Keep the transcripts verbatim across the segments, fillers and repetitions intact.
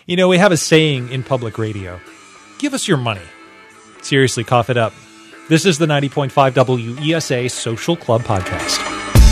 You know, we have a saying in public radio. Give us your money. Seriously, cough it up. This is the ninety point five W E S A Social Club Podcast.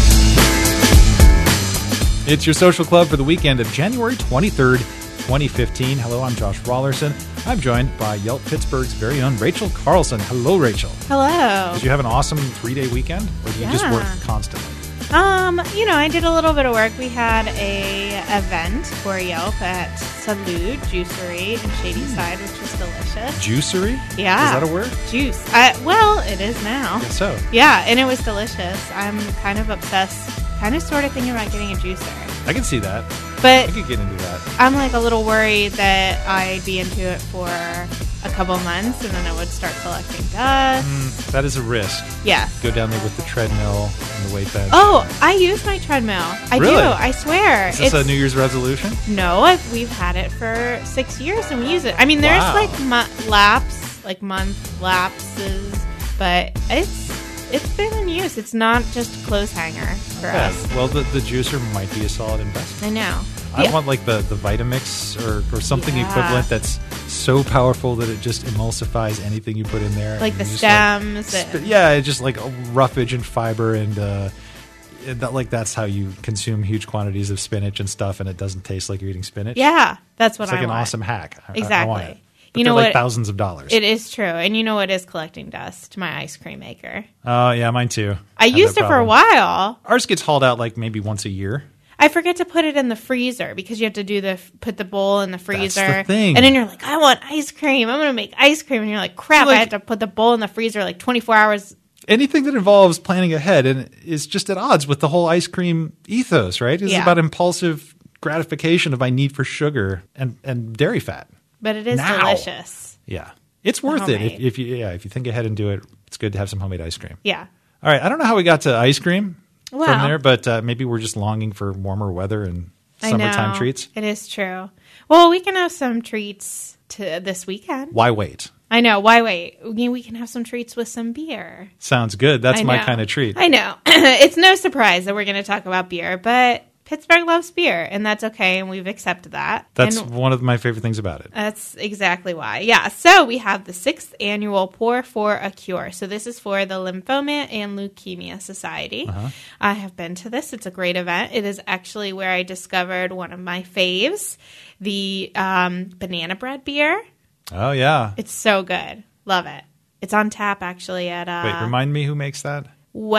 It's your social club for the weekend of January twenty-third, twenty fifteen. Hello, I'm Josh Rawlerson. I'm joined by Yelp Pittsburgh's very own Rachel Carlson. Hello, Rachel. Hello. Did you have an awesome three-day weekend, or do you yeah. just work constantly? Um, you know, I did a little bit of work. We had a event for Yelp at Salud Juicery in Shadyside, which was delicious. Juicery? Yeah. Is that a word? Juice. I, well, it is now. I guess so. Yeah, and it was delicious. I'm kind of obsessed, kind of sort of thinking about getting a juicer. I can see that. But I could get into that. I'm like a little worried that I'd be into it for a couple months and then it would start collecting dust. Mm, that is a risk. Yeah. Go down there with the treadmill and the weight bench. Oh, I use my treadmill. I Really? do. I swear. Is this It's, a New Year's resolution? no, I've, we've had it for six years and we use it. I mean, there's Wow. like mo- laps, like month lapses, but it's it's been in use. It's not just a clothes hanger for Yeah. us. Well, the, the juicer might be a solid investment. I know. I Yeah. want like the, the Vitamix or, or something Yeah. equivalent that's so powerful that it just emulsifies anything you put in there. Like And the you just, stems. Like, and- yeah, it's just like roughage and fiber and uh, that, like that's how you consume huge quantities of spinach and stuff, and it doesn't taste like you're eating spinach. yeah, that's what It's like I an want. awesome hack. I- I- Exactly. I want it. But You they're know like what? thousands of dollars. It is true. And you know what is collecting dust? My ice cream maker. Oh, yeah, mine too. I Have used that it for a problem. while. Ours gets hauled out like maybe once a year. I forget to put it in the freezer because you have to do the put the bowl in the freezer. the thing. And then you're like, I want ice cream. I'm going to make ice cream. And you're like, crap, Like- I have to put the bowl in the freezer like twenty-four hours. Anything that involves planning ahead and is just at odds with the whole ice cream ethos, right? It's Yeah. about impulsive gratification of my need for sugar and, and dairy fat. But it is Now. delicious. Yeah. It's worth it. If, Homemade. if you yeah, if you think ahead and do it, it's good to have some homemade ice cream. Yeah. All right. I don't know how we got to ice cream from Well. there, but uh, maybe we're just longing for warmer weather and I summertime know. treats. It is true. Well, we can have some treats to this weekend. Why wait? I know. Why wait? We we can have some treats with some beer. Sounds good. That's I my know. kind of treat. I know. It's no surprise that we're going to talk about beer, but Pittsburgh loves beer, and that's okay, and we've accepted that. That's and one of my favorite things about it. that's exactly why. Yeah, so we have the sixth annual Pour for a Cure. So this is for the Lymphoma and Leukemia Society. Uh-huh. I have been to this. It's a great event. It is actually where I discovered one of my faves, the um, banana bread beer. Oh, yeah. It's so good. Love it. It's on tap, actually, at... Uh, Wait, remind me who makes that?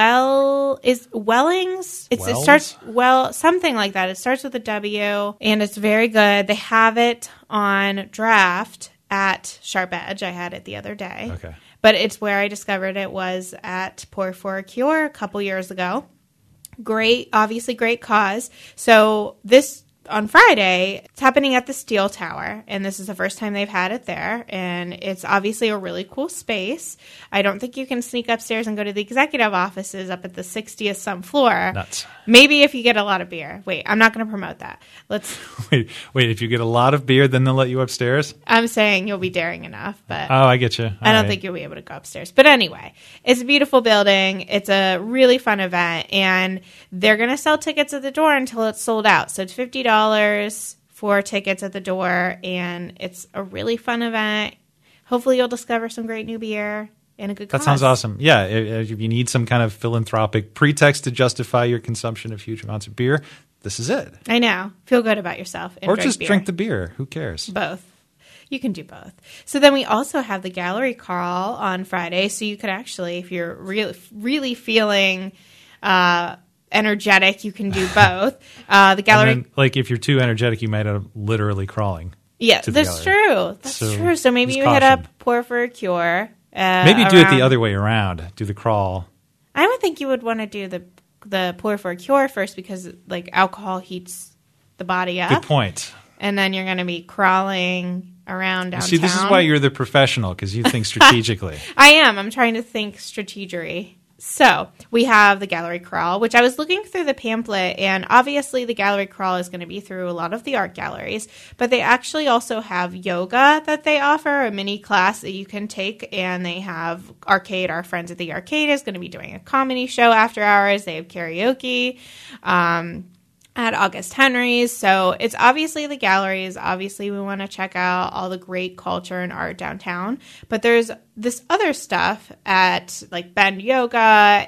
Well, is Wellings? It's, it Wells? starts well something like that. It starts with a W, and it's very good. They have it on draft at Sharp Edge. I had it the other day. Okay. But it's where I discovered it was at Pour for a Cure a couple years ago. Great, obviously great cause. So this on Friday, it's happening at the Steel Tower, and this is the first time they've had it there, and it's obviously a really cool space. I don't think you can sneak upstairs and go to the executive offices up at the sixtieth some floor. Nuts. Maybe if you get a lot of beer. Wait, I'm not going to promote that. Let's. Wait, wait. If you get a lot of beer, then they'll let you upstairs? I'm saying you'll be daring enough, but Oh, I get you. All I don't right. think you'll be able to go upstairs. But anyway, it's a beautiful building. It's a really fun event, and they're going to sell tickets at the door until it's sold out. So it's fifty dollars for tickets at the door, and it's a really fun event. Hopefully you'll discover some great new beer and a good That cause. sounds awesome. Yeah, if if you need some kind of philanthropic pretext to justify your consumption of huge amounts of beer, this is it. I know. Feel good about yourself. And Or drink just beer. drink the beer. Who cares? Both. You can do both. So then we also have the gallery crawl on Friday. So you could actually, if you're really, really feeling uh, energetic, you can do both. Uh, the gallery. And then, like, if you're too energetic, you might end up literally crawling. Yeah, to the that's gallery. true. That's So, true. So maybe just you hit caution. up Pour for a Cure. Uh, Maybe do it around- the other way around. Do the crawl. I would think you would want to do the the Pour for a Cure first because like alcohol heats the body up, Good point. and then you're going to be crawling around downtown. See, this is why you're the professional, because you think strategically. I am. I'm trying to think strategery. So we have the gallery crawl, which I was looking through the pamphlet, and obviously the gallery crawl is going to be through a lot of the art galleries, but they actually also have yoga that they offer, a mini class that you can take, and they have arcade. Our friends at the arcade is going to be doing a comedy show after hours. They have karaoke. Um, at August Henry's. So it's obviously the galleries. Obviously, we want to check out all the great culture and art downtown. But there's this other stuff at like Bend Yoga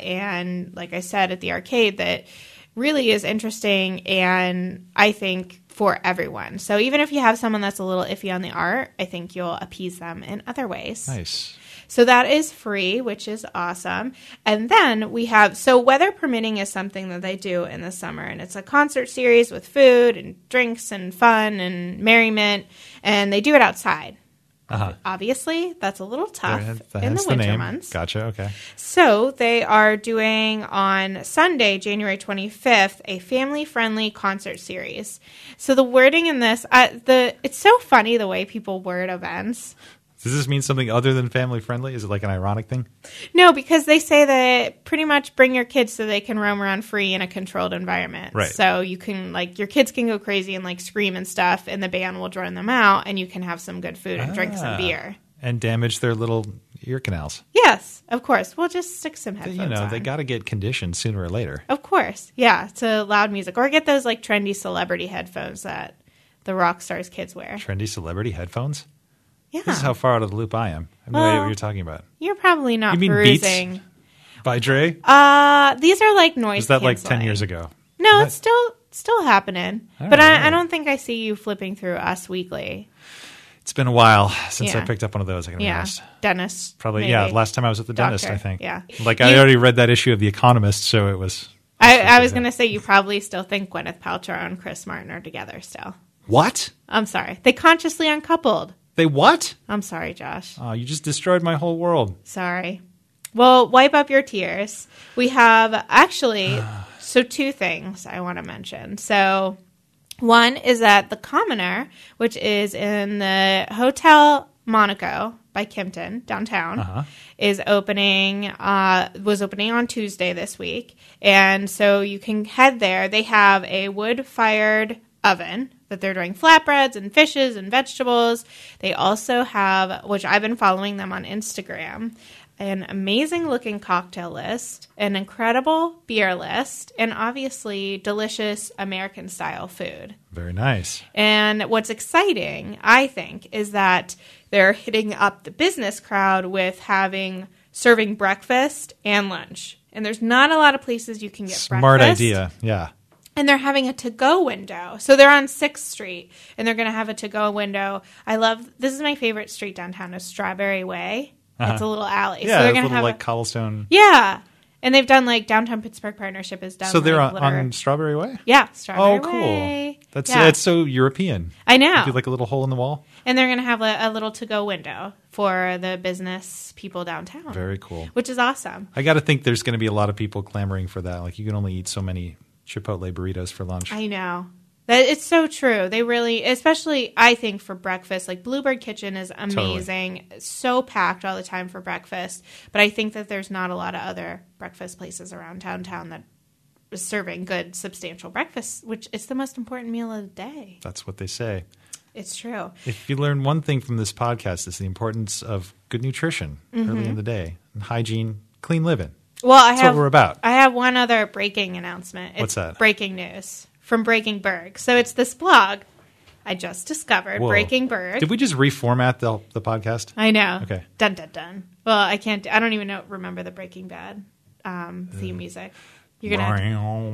and, like I said, at the arcade that really is interesting and I think for everyone. So even if you have someone that's a little iffy on the art, I think you'll appease them in other ways. Nice. So that is free, which is awesome. And then we have, so weather permitting is something that they do in the summer. And it's a concert series with food and drinks and fun and merriment. And they do it outside. Uh-huh. Obviously, that's a little tough That in the has winter name. months. Gotcha. Okay. So they are doing on Sunday, January twenty-fifth, a family-friendly concert series. So the wording in this, uh, the it's so funny the way people word events. Does this mean something other than family friendly? Is it like an ironic thing? No, because they say that pretty much bring your kids so they can roam around free in a controlled environment. Right. So you can, like, your kids can go crazy and, like, scream and stuff, and the band will join them out, and you can have some good food and drink some Ah. beer. And damage their little ear canals. Yes, of course. We'll just stick some headphones You know, on. they got to get conditioned sooner or later. Of course. Yeah, to loud music. Or get those, like, trendy celebrity headphones that the rock stars' kids wear. Trendy celebrity headphones? Yeah. This is how far out of the loop I am. I have no Well, idea what you're talking about. You're probably not You mean perusing. Beats by Dre? Uh, these are, like, noise Was that like ten canceling. years ago? No, That- it's still still happening. All but right. I, I don't think I see you flipping through Us Weekly. It's been a while since I Yeah. picked up one of those, I can be Yeah. honest. Dentist. Probably, maybe. yeah, last time I was at the dentist, Doctor, I think. yeah. Like, I You- already read that issue of The Economist, so it was... I, I was going to say you probably still think Gwyneth Paltrow and Chris Martin are together still. What? I'm sorry. They consciously uncoupled. They what? I'm sorry, Josh. Oh, you just destroyed my whole world. Sorry. Well, wipe up your tears. We have actually, so two things I want to mention. So one is that the Commoner, which is in the Hotel Monaco by Kimpton downtown, Uh-huh. is opening, uh, was opening on Tuesday this week. And so you can head there. They have a wood-fired oven that they're doing flatbreads and fishes and vegetables. They also have, which I've been following them on Instagram, an amazing looking cocktail list, an incredible beer list, and obviously delicious American style food. Very nice. And what's exciting, I think, is that they're hitting up the business crowd with having serving breakfast and lunch. And there's not a lot of places you can get Smart breakfast. idea. Yeah. And they're having a to-go window. So they're on sixth Street, and they're going to have a to-go window. I love, this is my favorite street downtown, is Strawberry Way. Uh-huh. It's a little alley. Yeah, so they're it's a going to little have like a, cobblestone. yeah. And they've done, like, Downtown Pittsburgh Partnership has done, So they're like, on, litter- on Strawberry Way? Yeah, Strawberry Oh, cool. Way. That's yeah. It's so European. I know. Do like a little hole in the wall. And they're going to have a, a little to-go window for the business people downtown. Very cool. Which is awesome. I got to think there's going to be a lot of people clamoring for that. Like, you can only eat so many Chipotle burritos for lunch. I know. That it's so true. They really, especially I think for breakfast, like Bluebird Kitchen is amazing. Totally. So packed all the time for breakfast. But I think that there's not a lot of other breakfast places around downtown that is serving good, substantial breakfast, which is the most important meal of the day. That's what they say. It's true. If you learn one thing from this podcast, it's the importance of good nutrition mm-hmm. early in the day, and hygiene, clean living. Well, I That's have, what we're about. I have one other breaking announcement. It's What's that? Breaking news from Breaking Berg. So it's this blog I just discovered, Whoa. Breaking Berg. Did we just reformat the the podcast? I know. Okay. Dun dun dun. Well, I can't. I don't even know. Remember the Breaking Bad um, theme music. You're gonna.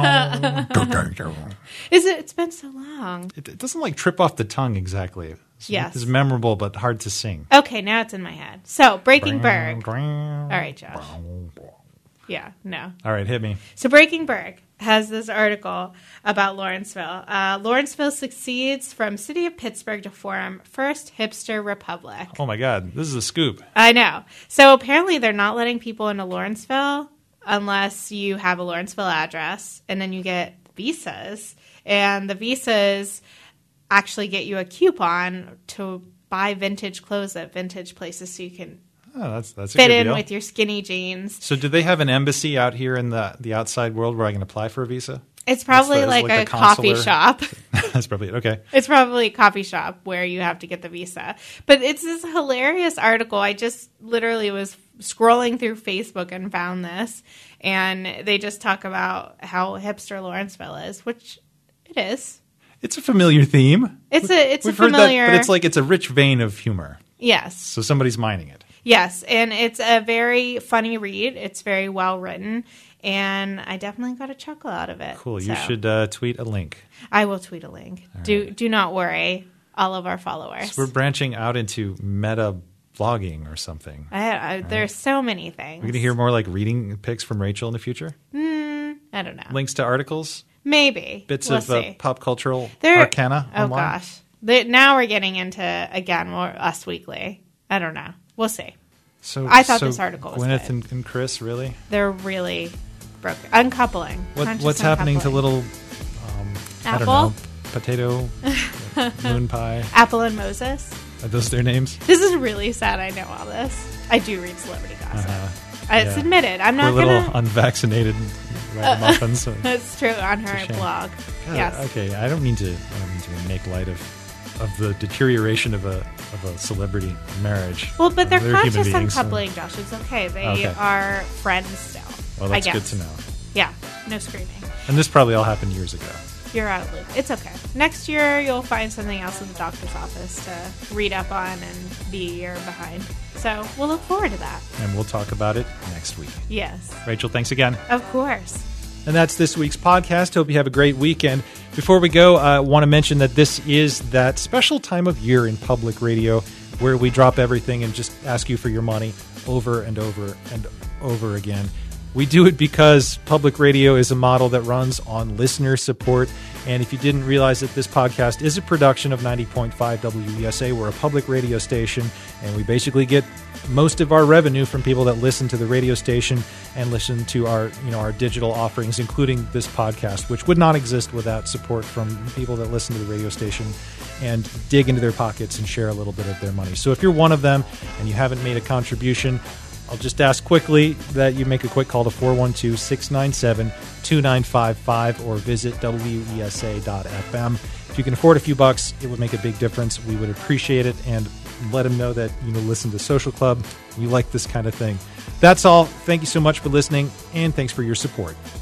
Is it? It's been so long. It, it doesn't like trip off the tongue exactly. It's, Yes. It's memorable but hard to sing. Okay, now it's in my head. So Breaking Berg. All right, Josh. Yeah, no. All right, hit me. So Breaking Berg has this article about Lawrenceville. Uh, Lawrenceville succeeds from city of Pittsburgh to form first hipster republic. Oh my God, this is a scoop. I know. So apparently they're not letting people into Lawrenceville unless you have a Lawrenceville address, and then you get visas. And the visas actually get you a coupon to buy vintage clothes at vintage places so you can Oh, that's that's a fit good in deal. with your skinny jeans. So, do they have an embassy out here in the the outside world where I can apply for a visa? It's probably the- like, like a the coffee consular- shop. That's probably it. Okay. It's probably a coffee shop where you have to get the visa. But it's this hilarious article. I just literally was scrolling through Facebook and found this, and they just talk about how hipster Lawrenceville is, which it is. It's a familiar theme. It's a it's We've a familiar, heard that, but it's like it's a rich vein of humor. Yes. So somebody's mining it. Yes, and it's a very funny read. It's very well written, and I definitely got a chuckle out of it. Cool. So You should uh, tweet a link. I will tweet a link. All do right. do not worry, all of our followers. So we're branching out into meta vlogging or something. I, I, there's so many things. We're going to hear more like reading pics from Rachel in the future? Mm, I don't know. Links to articles? Maybe. Bits we'll of uh, see. pop cultural There- arcana Oh, online? gosh. The, now we're getting into, again, more Us Weekly. I don't know. We'll see. So, I thought so this article was Gwyneth good. and, and Chris, really? They're really broken. Uncoupling. What, Conscious what's happening to uncoupling. little, um, I don't Apple? know, potato, moon pie? Apple and Moses? Are those their names? This is really sad. I know all this. I do read celebrity gossip. Uh-huh. It's Yeah. admitted. I'm We're not little going to... unvaccinated ragamuffins. That's true, on her shame. blog. God, Yes. Okay, I don't mean to. I don't mean to make light of of the deterioration of a of a celebrity marriage. Well, but they're They're human conscious beings, so- uncoupling, Josh. It's okay. They Okay. are friends still. Well, I that's good guess. to know. Yeah, no screaming. And this probably all happened years ago. You're out of loop. It's okay. Next year, you'll find something else in the doctor's office to read up on and be a year behind. So we'll look forward to that. And we'll talk about it next week. Yes, Rachel, thanks again. of course. And that's this week's podcast. Hope you have a great weekend. Before we go, I want to mention that this is that special time of year in public radio where we drop everything and just ask you for your money over and over and over again. We do it because public radio is a model that runs on listener support. And if you didn't realize that this podcast is a production of ninety point five W E S A, we're a public radio station, and we basically get most of our revenue from people that listen to the radio station and listen to our, you know, our digital offerings, including this podcast, which would not exist without support from people that listen to the radio station and dig into their pockets and share a little bit of their money. So if you're one of them and you haven't made a contribution, I'll just ask quickly that you make a quick call to four one two, six nine seven, two nine five five or visit W E S A dot F M. If you can afford a few bucks, it would make a big difference. We would appreciate it, and let them know that you know listen to Social Club. You like this kind of thing. That's all. Thank you so much for listening, and thanks for your support.